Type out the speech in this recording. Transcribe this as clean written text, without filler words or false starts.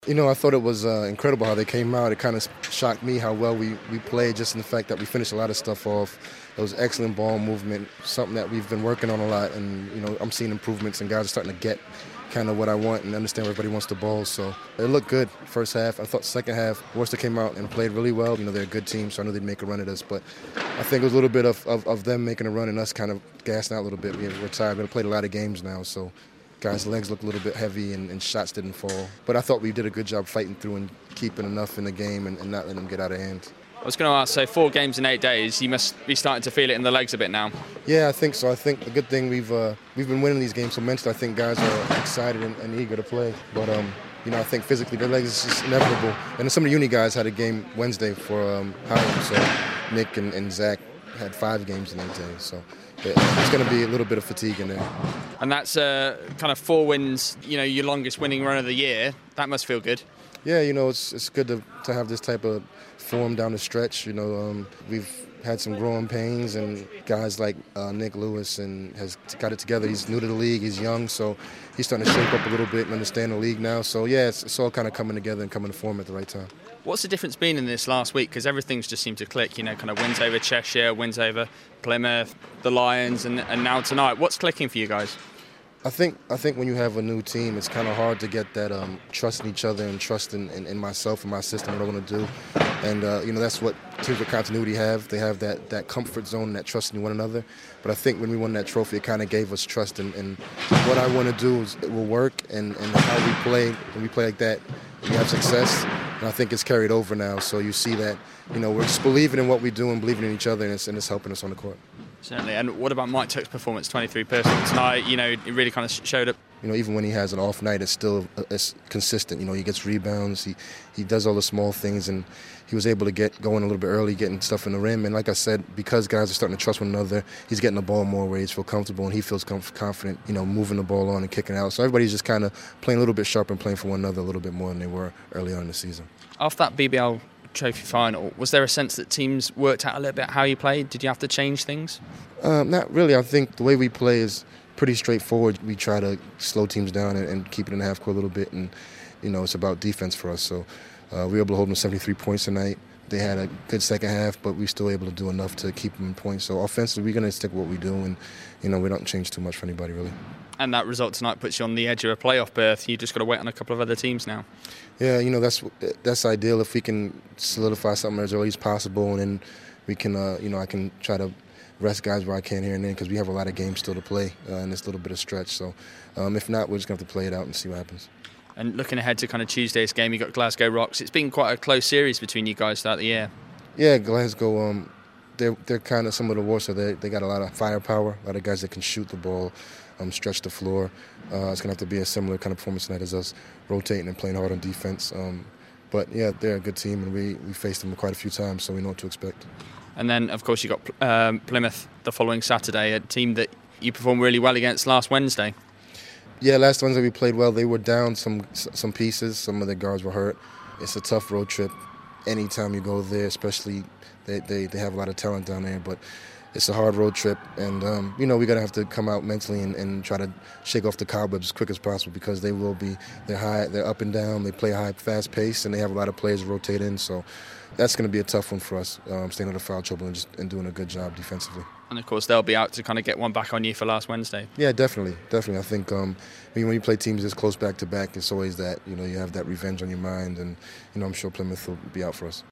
I thought it was incredible how they came out. It kind of shocked me how well we played, just in the fact that we finished a lot of stuff off. It was excellent ball movement, something that we've been working on a lot. And, I'm seeing improvements, and guys are starting to get kind of what I want and understand where everybody wants to ball. So it looked good first half. I thought second half, Worcester came out and played really well. They're a good team, so I knew they'd make a run at us. But I think it was a little bit of them making a run and us kind of gassing out a little bit. We're tired. We've played a lot of games now, so guys' legs look a little bit heavy and shots didn't fall. But I thought we did a good job fighting through and keeping enough in the game and not letting them get out of hand. I was going to ask, so 4 games in 8 days, you must be starting to feel it in the legs a bit now. Yeah, I think so. I think the good thing we've been winning these games, so mentally I think guys are excited and eager to play. But I think physically their legs is just inevitable. And some of the uni guys had a game Wednesday for Howard, so Nick and Zach had 5 games in 8 days. So it's going to be a little bit of fatigue in there. And that's kind of 4 wins, your longest winning run of the year. That must feel good. Yeah, it's good to have this type of form down the stretch. We've had some growing pains, and guys like Nick Lewis and has got it together. He's new to the league. He's young, so he's starting to shape up a little bit and understand the league now. So, yeah, it's all kind of coming together and coming to form at the right time. What's the difference been in this last week? Because everything's just seemed to click, kind of wins over Cheshire, wins over Plymouth, the Lions, and now tonight. What's clicking for you guys? I think when you have a new team, it's kind of hard to get that trust in each other and trust in myself and my system, what I want to do. And, that's what teams with continuity have. They have that comfort zone, that trust in one another. But I think when we won that trophy, it kind of gave us trust in what I want to do is it will work, and how we play. When we play like that, we have success. And I think it's carried over now. So you see that, we're just believing in what we do and believing in each other, and it's helping us on the court. Certainly. And what about Mike Tuck's performance, 23 personal tonight? It really kind of showed up. Even when he has an off night, it's consistent. He gets rebounds. He does all the small things, and he was able to get going a little bit early, getting stuff in the rim. And like I said, because guys are starting to trust one another, he's getting the ball more where he feels comfortable, and he feels confident, moving the ball on and kicking out. So everybody's just kind of playing a little bit sharp and playing for one another a little bit more than they were early on in the season. After that BBL Trophy final, was there a sense that teams worked out a little bit how you played? Did you have to change things? Not really. I think the way we play is pretty straightforward. We try to slow teams down and keep it in the half court a little bit, and it's about defense for us. So we were able to hold them 73 points tonight. They had a good second half, but we still able to do enough to keep them in points. So offensively, we're going to stick with what we do, and we don't change too much for anybody really. And that result tonight puts you on the edge of a playoff berth. You just got to wait on a couple of other teams now. Yeah, that's ideal if we can solidify something as early as possible, and then we can, I can try to rest guys where I can here and then, because we have a lot of games still to play in this little bit of stretch. So if not, we're just going to have to play it out and see what happens. And looking ahead to kind of Tuesday's game, you got Glasgow Rocks. It's been quite a close series between you guys throughout the year. Yeah, Glasgow, they're kind of similar to Worcester. They got a lot of firepower, a lot of guys that can shoot the ball, stretch the floor. It's going to have to be a similar kind of performance tonight as us, rotating and playing hard on defense. But, yeah, they're a good team, and we faced them quite a few times, so we know what to expect. And then, of course, you got Plymouth the following Saturday, a team that you performed really well against last Wednesday. Yeah, last Wednesday we played well. They were down some pieces. Some of their guards were hurt. It's a tough road trip. Anytime you go there, especially they have a lot of talent down there, but it's a hard road trip, and we're going to have to come out mentally and try to shake off the cobwebs as quick as possible, because they're up and down, they play high, fast pace, and they have a lot of players rotate in, so that's going to be a tough one for us, staying out of foul trouble and doing a good job defensively. And of course they'll be out to kind of get one back on you for last Wednesday. Yeah, definitely. I think when you play teams this close back to back, it's always that, you have that revenge on your mind, and I'm sure Plymouth will be out for us.